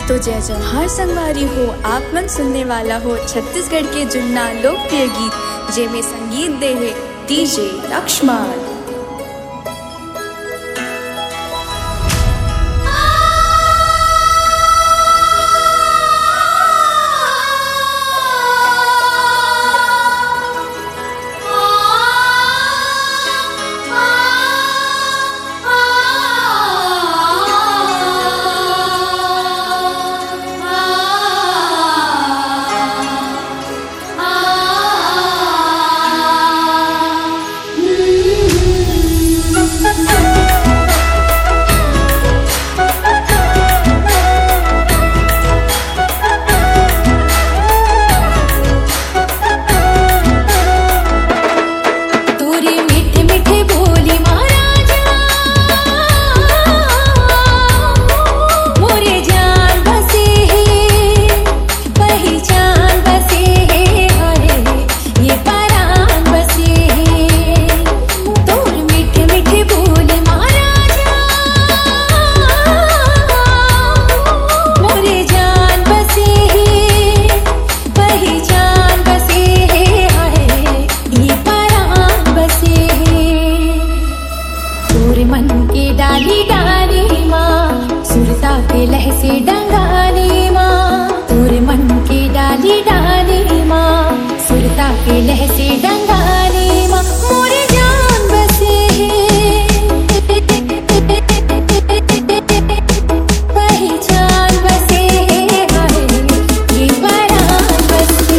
तो जय जवाहर संगवारी हो आप मन सुनने वाला हो छत्तीसगढ़ के जुन्ना लोकप्रिय गीत जेमे संगीत दे है डीजे लक्ष्मण। लहसे डंगानी माँ तोरे मन के डाली डाली माँ सुरता के लहसे डंगानी माँ मोरे जान बसे पहचान बसे ये परान बसे।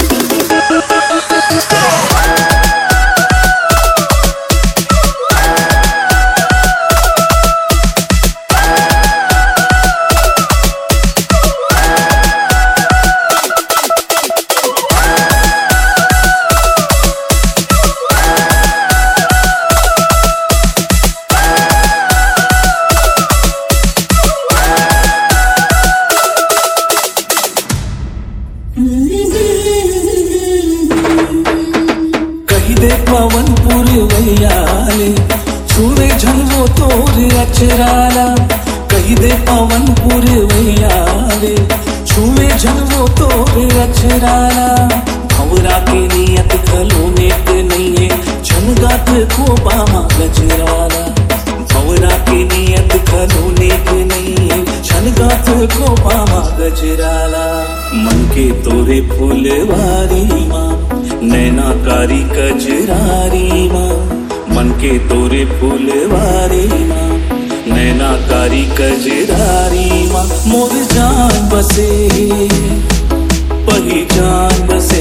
कही दे पवन पुरवैयाले छुवे झलवो तोरे अचराला। कही दे पवन पुरवैयाले छुवे झलवो तोरे अचराला। भंवरा के नियत खलोने के नहीं है झनगात को बामा गजराला। भंवरा के नियत खलोने के नहीं है झनगात को बामा गजराला। मन के तोरे फूलवारी माँ नैनाकारी कजरारी माँ मन के तोरे फूलवारी माँ नैनाकारी कजरारी माँ मोर जान बसे पही जान बसे